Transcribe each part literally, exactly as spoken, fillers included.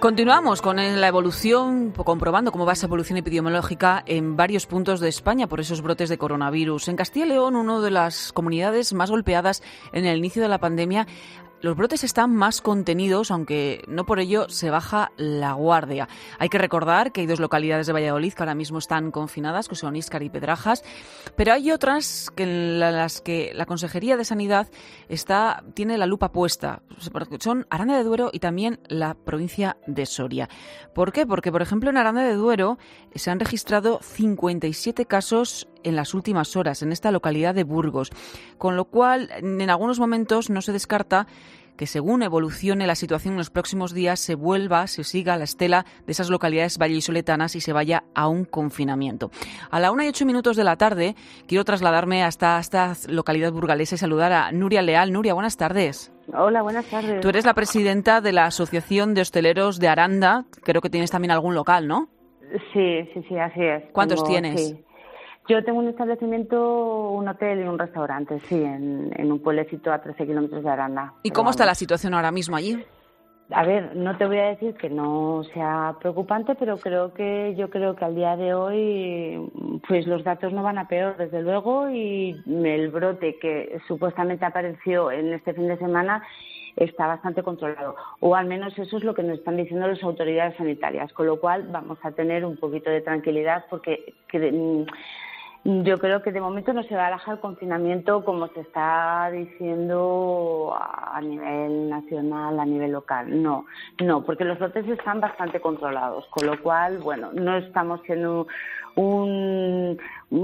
Continuamos con la evolución, comprobando cómo va esa evolución epidemiológica en varios puntos de España por esos brotes de coronavirus. En Castilla y León, una de las comunidades más golpeadas en el inicio de la pandemia, los brotes están más contenidos, aunque no por ello se baja la guardia. Hay que recordar que hay dos localidades de Valladolid que ahora mismo están confinadas, que son Íscar y Pedrajas, pero hay otras que en las que la Consejería de Sanidad está tiene la lupa puesta. Son Aranda de Duero y también la provincia de Soria. ¿Por qué? Porque, por ejemplo, en Aranda de Duero se han registrado cincuenta y siete casos en las últimas horas, en esta localidad de Burgos, con lo cual en algunos momentos no se descarta que según evolucione la situación en los próximos días se vuelva, se siga la estela de esas localidades vallisoletanas y se vaya a un confinamiento. A la una y ocho minutos de la tarde quiero trasladarme hasta esta localidad burgalesa y saludar a Nuria Leal. Nuria, buenas tardes. Hola, buenas tardes. Tú eres la presidenta de la Asociación de Hosteleros de Aranda. Creo que tienes también algún local, ¿no? Sí, sí, sí, así es. ¿Cuántos Tengo, tienes? Sí. Yo tengo un establecimiento, un hotel y un restaurante, sí, en, en un pueblecito a trece kilómetros de Aranda. ¿Y cómo está la situación ahora mismo allí? A ver, no te voy a decir que no sea preocupante, pero creo que yo creo que al día de hoy pues los datos no van a peor, desde luego, y el brote que supuestamente apareció en este fin de semana está bastante controlado, o al menos eso es lo que nos están diciendo las autoridades sanitarias, con lo cual vamos a tener un poquito de tranquilidad porque que, yo creo que de momento no se va a alejar el confinamiento como se está diciendo a nivel nacional, a nivel local. No, no, porque los brotes están bastante controlados, con lo cual, bueno, no estamos siendo un,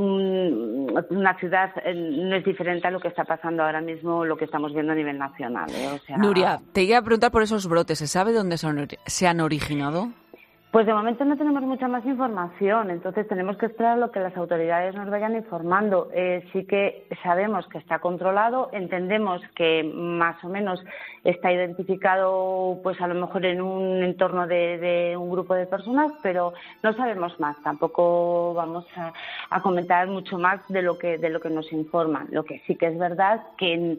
un, una ciudad, no es diferente a lo que está pasando ahora mismo, lo que estamos viendo a nivel nacional. ¿eh? O sea, Nuria, te iba a preguntar por esos brotes. ¿Se sabe dónde son, se han originado? Pues de momento no tenemos mucha más información, entonces tenemos que esperar lo que las autoridades nos vayan informando. Eh, sí que sabemos que está controlado, entendemos que más o menos está identificado, pues a lo mejor en un entorno de, de un grupo de personas, pero no sabemos más. Tampoco vamos a, a comentar mucho más de lo que de lo que nos informan. Lo que sí que es verdad que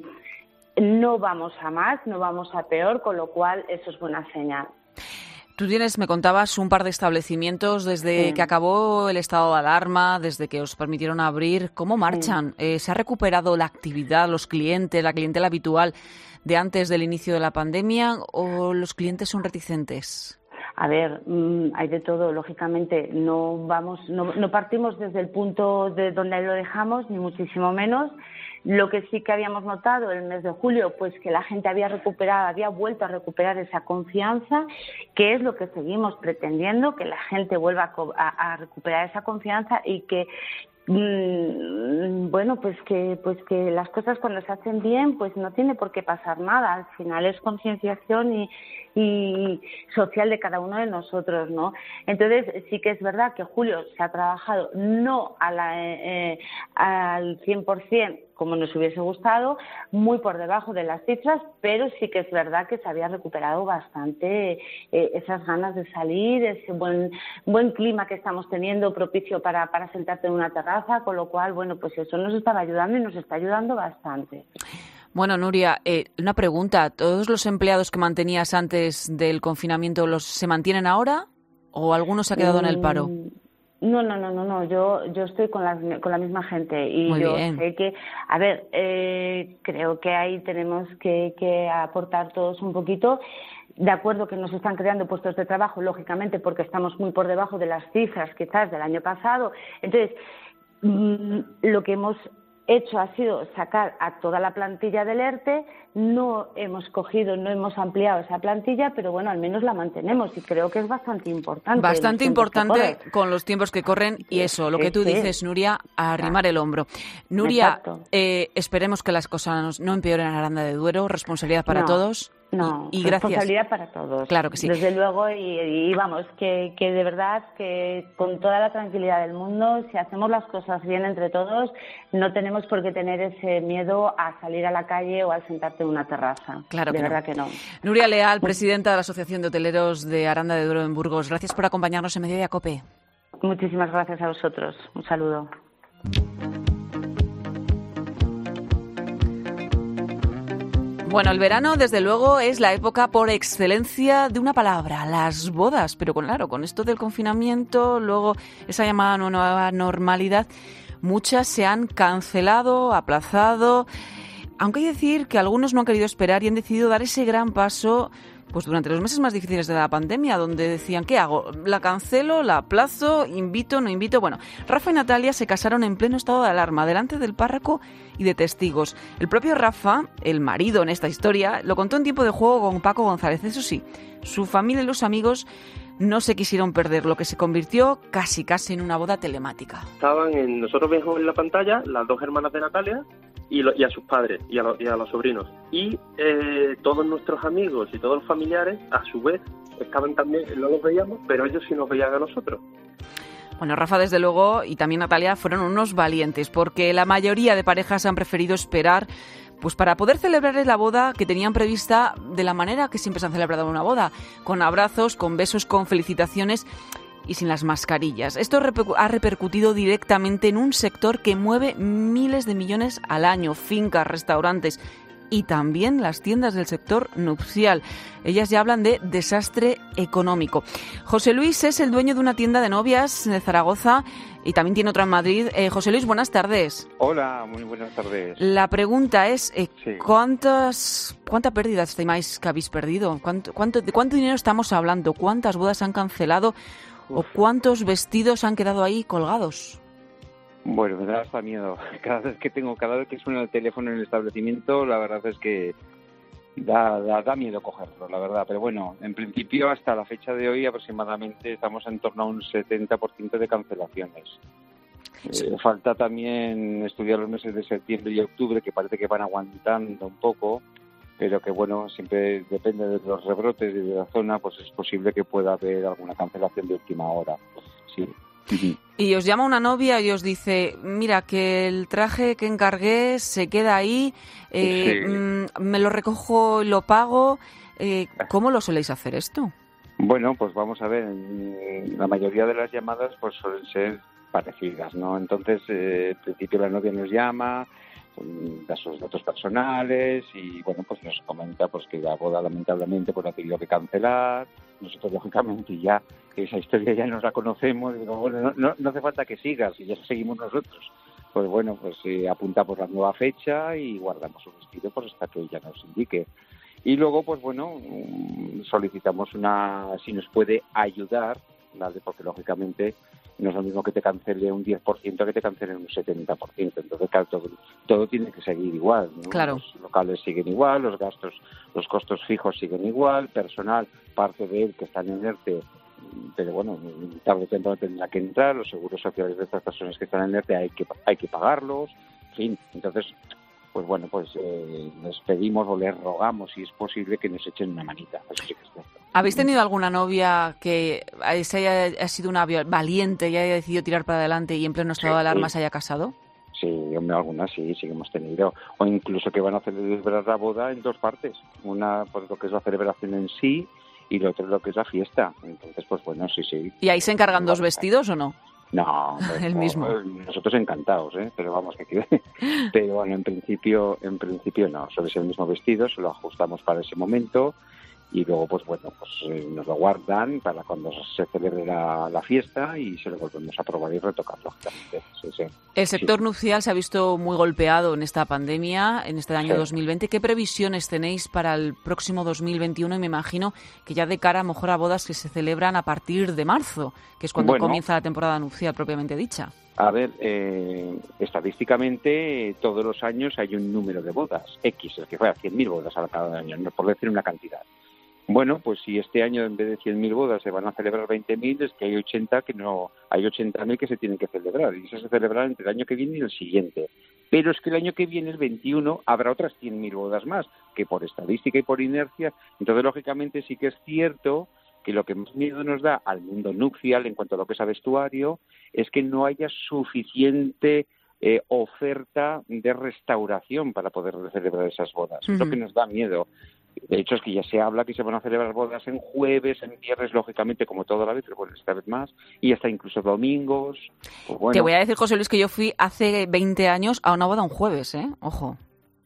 no vamos a más, no vamos a peor, con lo cual eso es buena señal. Tú tienes, me contabas, un par de establecimientos desde sí. que acabó el estado de alarma, desde que os permitieron abrir. ¿Cómo marchan? Sí. Eh, ¿Se ha recuperado la actividad, los clientes, la clientela habitual de antes del inicio de la pandemia o los clientes son reticentes? A ver, hay de todo, lógicamente. No vamos, no, no partimos desde el punto de donde lo dejamos, ni muchísimo menos. Lo que sí que habíamos notado el mes de julio, pues que la gente había recuperado, había vuelto a recuperar esa confianza, que es lo que seguimos pretendiendo, que la gente vuelva a, a recuperar esa confianza y que bueno, pues que pues que las cosas cuando se hacen bien, pues no tiene por qué pasar nada. Al final es concienciación y, y social de cada uno de nosotros, ¿no? Entonces sí que es verdad que julio se ha trabajado no a la, eh, al cien por ciento como nos hubiese gustado, muy por debajo de las cifras, pero sí que es verdad que se había recuperado bastante eh, esas ganas de salir, ese buen buen clima que estamos teniendo propicio para, para sentarte en una terraza, con lo cual, bueno, pues eso nos estaba ayudando y nos está ayudando bastante. Bueno, Nuria, eh, una pregunta. ¿Todos los empleados que mantenías antes del confinamiento los se mantienen ahora o alguno se ha quedado mm. en el paro? No, no, no, no, no. Yo, yo estoy con la, con la misma gente y Muy yo bien. sé que, a ver, eh, creo que ahí tenemos que, que aportar todos un poquito. De acuerdo que nos están creando puestos de trabajo, lógicamente, porque estamos muy por debajo de las cifras quizás del año pasado. Entonces, mmm, lo que hemos hecho ha sido sacar a toda la plantilla del ERTE, no hemos cogido, no hemos ampliado esa plantilla, pero bueno, al menos la mantenemos y creo que es bastante importante. Bastante importante con los tiempos que corren y eso, lo que tú sí, dices, sí. Nuria, a arrimar el hombro. Nuria, eh, esperemos que las cosas no empeoren en Aranda de Duero, responsabilidad para no. todos. No, y, y gracias. Responsabilidad para todos. Claro que sí. Desde luego, y, y vamos, que, que de verdad, que con toda la tranquilidad del mundo, si hacemos las cosas bien entre todos, no tenemos por qué tener ese miedo a salir a la calle o a sentarte en una terraza. Claro que de no. verdad que no. Nuria Leal, presidenta de la Asociación de Hoteleros de Aranda de Duero en Burgos. Gracias por acompañarnos en Mediodía COPE. Muchísimas gracias a vosotros. Un saludo. Bueno, el verano, desde luego, es la época por excelencia de una palabra, las bodas. Pero claro, con esto del confinamiento, luego esa llamada nueva normalidad, muchas se han cancelado, aplazado. Aunque hay que decir que algunos no han querido esperar y han decidido dar ese gran paso pues durante los meses más difíciles de la pandemia, donde decían, ¿qué hago? ¿La cancelo? ¿La aplazo? ¿Invito? ¿No invito? Bueno, Rafa y Natalia se casaron en pleno estado de alarma, delante del párroco y de testigos. El propio Rafa, el marido en esta historia, lo contó en tiempo de juego con Paco González. Eso sí, su familia y los amigos no se quisieron perder, lo que se convirtió casi casi en una boda telemática. Estaban en, nosotros vemos en la pantalla las dos hermanas de Natalia y, lo, y a sus padres y a, lo, y a los sobrinos. Y eh, todos nuestros amigos y todos los familiares, a su vez, estaban también, no los veíamos, pero ellos sí nos veían a nosotros. Bueno, Rafa, desde luego, y también Natalia, fueron unos valientes, porque la mayoría de parejas han preferido esperar pues para poder celebrar la boda que tenían prevista de la manera que siempre se han celebrado una boda, con abrazos, con besos, con felicitaciones y sin las mascarillas. Esto ha repercutido directamente en un sector que mueve miles de millones al año, fincas, restaurantes y también las tiendas del sector nupcial. Ellas ya hablan de desastre económico. José Luis es el dueño de una tienda de novias de Zaragoza y también tiene otra en Madrid. Eh, José Luis, buenas tardes. Hola, muy buenas tardes. La pregunta es, eh, sí. ¿cuántas, ¿cuánta pérdida estimáis que habéis perdido? ¿Cuánto, cuánto, ¿De cuánto dinero estamos hablando? ¿Cuántas bodas han cancelado? Uf. ¿O cuántos vestidos han quedado ahí colgados? Bueno, me da hasta miedo. Cada vez que tengo, cada vez que suena el teléfono en el establecimiento, la verdad es que da, da, da miedo cogerlo, la verdad. Pero bueno, en principio, hasta la fecha de hoy, aproximadamente estamos en torno a un setenta por ciento de cancelaciones. Sí. Eh, falta también estudiar los meses de septiembre y octubre, que parece que van aguantando un poco, pero que bueno, siempre depende de los rebrotes y de la zona, pues es posible que pueda haber alguna cancelación de última hora. Sí. Y os llama una novia y os dice, mira, que el traje que encargué se queda ahí, eh, sí. mmm, me lo recojo y lo pago. Eh, ¿Cómo lo soléis hacer esto? Bueno, pues vamos a ver, la mayoría de las llamadas pues suelen ser parecidas, ¿no? Entonces, eh, al principio la novia nos llama, da sus datos personales y, bueno, pues nos comenta pues que la boda lamentablemente pues ha tenido que cancelar. Nosotros, lógicamente, ya esa historia ya nos la conocemos. Digo, bueno, no, no, no hace falta que sigas y ya seguimos nosotros. Pues bueno, pues eh, apunta por la nueva fecha y guardamos su vestido pues hasta que ella nos indique. Y luego, pues bueno, solicitamos una, si nos puede ayudar, ¿vale? Porque lógicamente no es lo mismo que te cancele un diez por ciento que te cancele un setenta por ciento. Entonces, claro, todo, todo tiene que seguir igual, ¿no? Claro. Los locales siguen igual, los gastos, los costos fijos siguen igual, personal, parte de él que está en ERTE, pero bueno, tarde o temprano tendrá que entrar, los seguros sociales de estas personas que están en ERTE hay que, hay que pagarlos, en fin. Entonces, pues bueno, pues eh, les pedimos o les rogamos, si es posible, que nos echen una manita. Eso sí que es cierto. ¿Habéis tenido alguna novia que se haya ha sido una valiente y haya decidido tirar para adelante y en pleno estado sí, de alarma sí. se haya casado? Sí, hombre, algunas sí, sí que hemos tenido. O incluso que van a celebrar la boda en dos partes. Una, pues lo que es la celebración en sí, y lo otro lo que es la fiesta. Entonces, pues bueno, sí, sí. ¿Y ahí se encargan dos vestidos o no? No, pues, el mismo. Nosotros encantados, ¿eh? Pero vamos, que pero bueno, en principio, en principio no, suele ser el mismo vestido, se lo ajustamos para ese momento y luego, pues bueno, pues eh, nos lo guardan para cuando se celebre la, la fiesta y se lo volvemos a probar y retocar, lógicamente. Sí, sí. El sector sí. nupcial se ha visto muy golpeado en esta pandemia, en este año sí. dos mil veinte. ¿Qué previsiones tenéis para el próximo dos mil veintiuno? Y me imagino que ya de cara a mejor a bodas que se celebran a partir de marzo, que es cuando bueno, comienza la temporada nupcial propiamente dicha. A ver, eh, estadísticamente todos los años hay un número de bodas, X, el que fuera cien mil bodas a cada año, no por decir una cantidad. Bueno, pues si este año en vez de cien mil bodas se van a celebrar veinte mil, es que hay ochenta que no, hay ochenta mil que se tienen que celebrar y eso se celebrará entre el año que viene y el siguiente. Pero es que el año que viene, el veintiuno, habrá otras cien mil bodas más, que por estadística y por inercia. Entonces, lógicamente, sí que es cierto que lo que más miedo nos da al mundo nupcial en cuanto a lo que es a vestuario es que no haya suficiente eh, oferta de restauración para poder celebrar esas bodas. Uh-huh. Es lo que nos da miedo. De hecho, es que ya se habla que se van a celebrar bodas en jueves, en viernes, lógicamente, como toda la vez, pero bueno, esta vez más, y hasta incluso domingos. Pues bueno. Te voy a decir, José Luis, que yo fui hace veinte años a una boda un jueves, ¿eh? Ojo.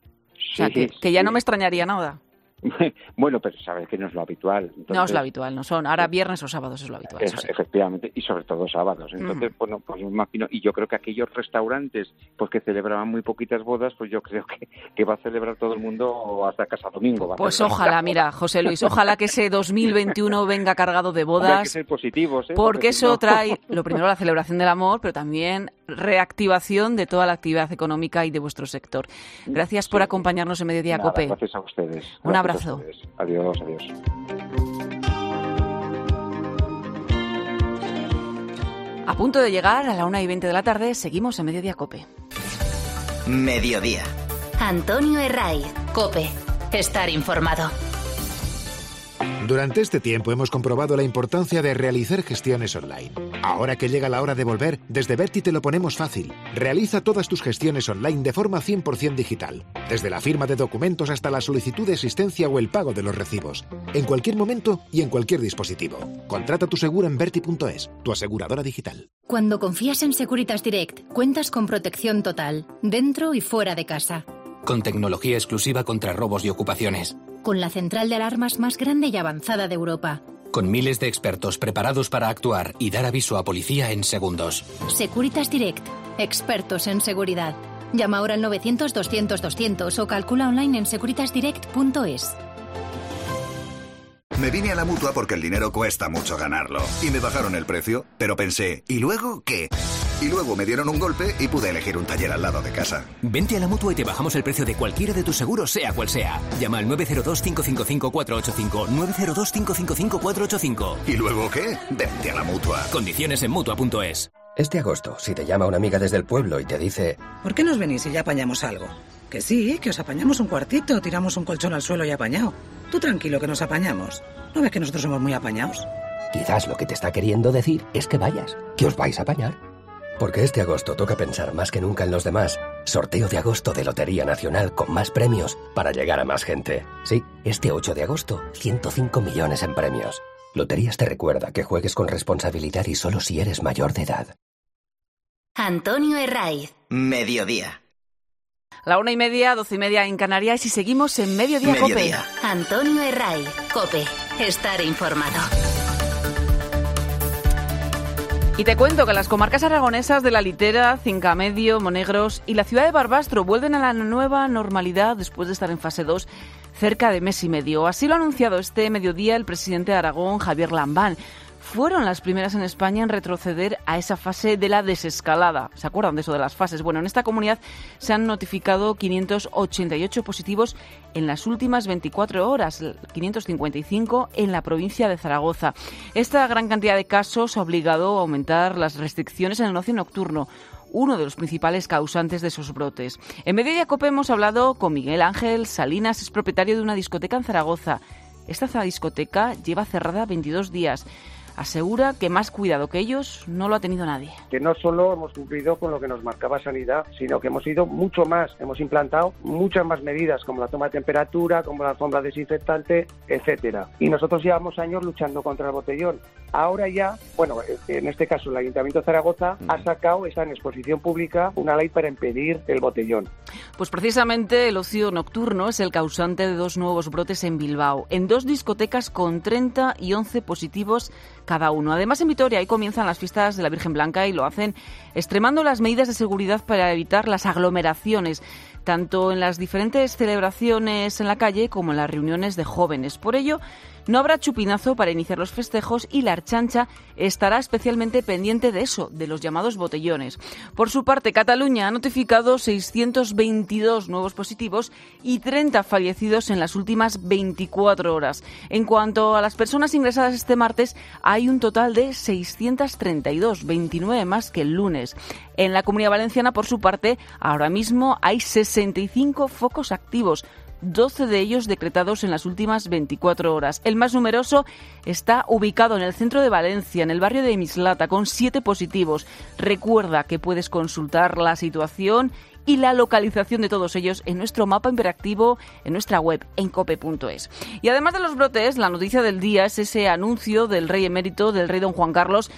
O sea, Sí, que, que ya sí. no me extrañaría nada. Bueno, pero sabes que no es lo habitual. Entonces, No es lo habitual, no son. Ahora viernes o sábados es lo habitual. e- Eso sí. Efectivamente, y sobre todo sábados. Entonces, Ujú. bueno, pues me imagino, y yo creo que aquellos restaurantes pues que celebraban muy poquitas bodas, pues yo creo que, que va a celebrar todo el mundo hasta casa domingo. Va a Pues celebrar ojalá, la boda. mira, José Luis, ojalá que ese dos mil veintiuno venga cargado de Hombre, hay que bodas. ser positivos, ¿eh? Porque si eso no- trae, lo primero, la celebración del amor, pero también reactivación de toda la actividad económica y de vuestro sector. Gracias por Sí. acompañarnos en Mediodía Nada, COPE. gracias a ustedes. Un Gracias a abrazo. ustedes. Adiós, adiós. A punto de llegar a la una y veinte de la tarde, seguimos en Mediodía COPE. Mediodía. Antonio Herraiz, COPE. Estar informado. Durante este tiempo hemos comprobado la importancia de realizar gestiones online. Ahora que llega la hora de volver, desde Berti te lo ponemos fácil. Realiza todas tus gestiones online de forma cien por ciento digital. Desde la firma de documentos hasta la solicitud de existencia o el pago de los recibos. En cualquier momento y en cualquier dispositivo. Contrata tu seguro en Berti punto es, tu aseguradora digital. Cuando confías en Securitas Direct, cuentas con protección total, dentro y fuera de casa. Con tecnología exclusiva contra robos y ocupaciones. Con la central de alarmas más grande y avanzada de Europa. Con miles de expertos preparados para actuar y dar aviso a policía en segundos. Securitas Direct, expertos en seguridad. Llama ahora al novecientos doscientos doscientos o calcula online en securitas direct punto es. Me vine a la Mutua porque el dinero cuesta mucho ganarlo. Y me bajaron el precio, pero pensé, ¿y luego qué? Y luego me dieron un golpe y pude elegir un taller al lado de casa. Vente a la Mutua y te bajamos el precio de cualquiera de tus seguros, sea cual sea. Llama al nueve cero dos, cinco cinco cinco, cuatro ocho cinco, nueve cero dos, cinco cinco cinco, cuatro ocho cinco. ¿Y luego qué? Vente a la Mutua. Condiciones en Mutua punto es. Este agosto, si te llama una amiga desde el pueblo y te dice... ¿Por qué nos venís y ya apañamos algo? Que sí, que os apañamos un cuartito, tiramos un colchón al suelo y apañado. Tú tranquilo que nos apañamos. ¿No ves que nosotros somos muy apañados? Quizás lo que te está queriendo decir es que vayas, que os vais a apañar. Porque este agosto toca pensar más que nunca en los demás. Sorteo de agosto de Lotería Nacional con más premios para llegar a más gente. Sí, este ocho de agosto, ciento cinco millones en premios. Loterías te recuerda que juegues con responsabilidad y solo si eres mayor de edad. Antonio Herraiz. Mediodía. La una y media, doce y media en Canarias y seguimos en Mediodía, Mediodía. COPE. Antonio Herraiz, COPE. Estar informado. Y te cuento que las comarcas aragonesas de La Litera, Cincamedio, Monegros y la ciudad de Barbastro vuelven a la nueva normalidad después de estar en fase dos cerca de mes y medio. Así lo ha anunciado este mediodía el presidente de Aragón, Javier Lambán. Fueron las primeras en España en retroceder a esa fase de la desescalada. ¿Se acuerdan de eso de las fases? Bueno, en esta comunidad se han notificado quinientos ochenta y ocho positivos en las últimas veinticuatro horas, quinientos cincuenta y cinco en la provincia de Zaragoza. Esta gran cantidad de casos ha obligado a aumentar las restricciones en el ocio nocturno, uno de los principales causantes de esos brotes. En Mediodía COPE hemos hablado con Miguel Ángel Salinas, es propietario de una discoteca en Zaragoza. Esta discoteca lleva cerrada veintidós días. Asegura que más cuidado que ellos no lo ha tenido nadie. Que no solo hemos cumplido con lo que nos marcaba Sanidad, sino que hemos ido mucho más. Hemos implantado muchas más medidas, como la toma de temperatura, como la alfombra desinfectante, etcétera. Y nosotros llevamos años luchando contra el botellón. Ahora ya, bueno, en este caso el Ayuntamiento de Zaragoza mm. ha sacado esa en exposición pública una ley para impedir el botellón. Pues precisamente el ocio nocturno es el causante de dos nuevos brotes en Bilbao, en dos discotecas con treinta y once positivos cada uno. Además, en Vitoria ahí comienzan las fiestas de la Virgen Blanca y lo hacen extremando las medidas de seguridad para evitar las aglomeraciones, tanto en las diferentes celebraciones en la calle como en las reuniones de jóvenes. Por ello, no habrá chupinazo para iniciar los festejos y la Ertzaintza estará especialmente pendiente de eso, de los llamados botellones. Por su parte, Cataluña ha notificado seiscientos veintidós nuevos positivos y treinta fallecidos en las últimas veinticuatro horas. En cuanto a las personas ingresadas este martes, hay un total de seiscientos treinta y dos, veintinueve más que el lunes. En la Comunidad Valenciana, por su parte, ahora mismo hay sesenta y cinco focos activos, doce de ellos decretados en las últimas veinticuatro horas. El más numeroso está ubicado en el centro de Valencia, en el barrio de Mislata, con siete positivos. Recuerda que puedes consultar la situación y la localización de todos ellos en nuestro mapa interactivo en nuestra web, en cope punto es. Y además de los brotes, la noticia del día es ese anuncio del rey emérito, del rey don Juan Carlos,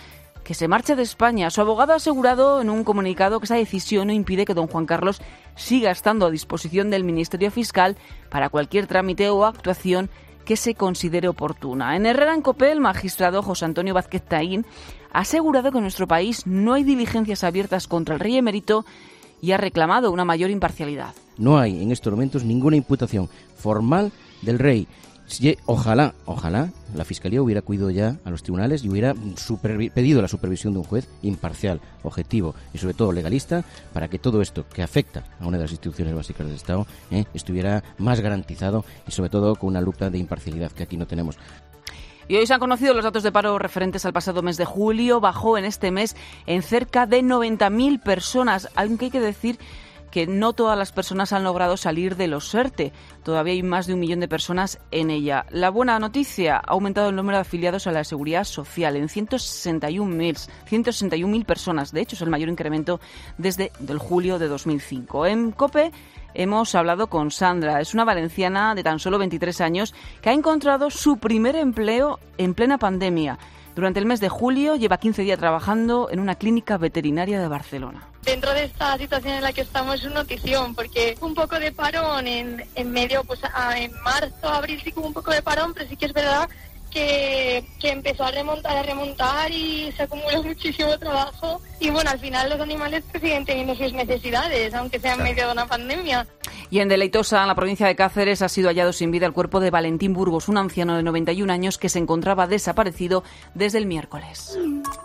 que se marche de España. Su abogado ha asegurado en un comunicado que esa decisión no impide que don Juan Carlos siga estando a disposición del Ministerio Fiscal para cualquier trámite o actuación que se considere oportuna. En Herrera en COPE, el magistrado José Antonio Vázquez Taín ha asegurado que en nuestro país no hay diligencias abiertas contra el rey emérito y ha reclamado una mayor imparcialidad. No hay en estos momentos ninguna imputación formal del rey. Ojalá, ojalá la Fiscalía hubiera acudido ya a los tribunales y hubiera supervi- pedido la supervisión de un juez imparcial, objetivo y sobre todo legalista para que todo esto que afecta a una de las instituciones básicas del Estado eh, estuviera más garantizado y sobre todo con una lupa de imparcialidad que aquí no tenemos. Y hoy se han conocido los datos de paro referentes al pasado mes de julio. Bajó en este mes en cerca de noventa mil personas, aunque hay que decir que no todas las personas han logrado salir de los ERTE. Todavía hay más de un millón de personas en ella. La buena noticia, ha aumentado el número de afiliados a la Seguridad Social en ciento sesenta y un mil personas. De hecho, es el mayor incremento desde el julio de dos mil cinco. En COPE hemos hablado con Sandra. Es una valenciana de tan solo veintitrés años que ha encontrado su primer empleo en plena pandemia. Durante el mes de julio lleva quince días trabajando en una clínica veterinaria de Barcelona. Dentro de esta situación en la que estamos es una notición, porque un poco de parón en, en medio, pues a, en marzo, abril sí que hubo un poco de parón, pero sí que es verdad que, que empezó a remontar, a remontar y se acumuló muchísimo trabajo. Y bueno, al final los animales pues siguen teniendo sus necesidades, aunque sea en medio de una pandemia. Y en Deleitosa, en la provincia de Cáceres, ha sido hallado sin vida el cuerpo de Valentín Burgos, un anciano de noventa y un años que se encontraba desaparecido desde el miércoles.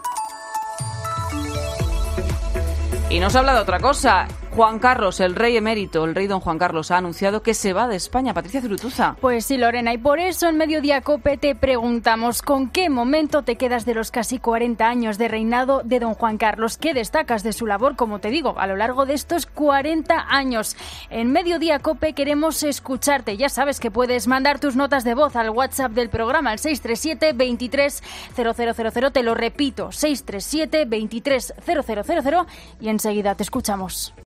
Y nos habla de otra cosa. Juan Carlos, el rey emérito, el rey don Juan Carlos, ha anunciado que se va de España. Patricia Zurutuza. Pues sí, Lorena, y por eso en Mediodía COPE te preguntamos ¿con qué momento te quedas de los casi cuarenta años de reinado de don Juan Carlos? ¿Qué destacas de su labor, como te digo, a lo largo de estos cuarenta años? En Mediodía COPE queremos escucharte. Ya sabes que puedes mandar tus notas de voz al WhatsApp del programa, al seis tres siete, veintitrés, cero cero cero cero. Te lo repito, seis tres siete, veintitrés, cero cero cero cero, y enseguida te escuchamos.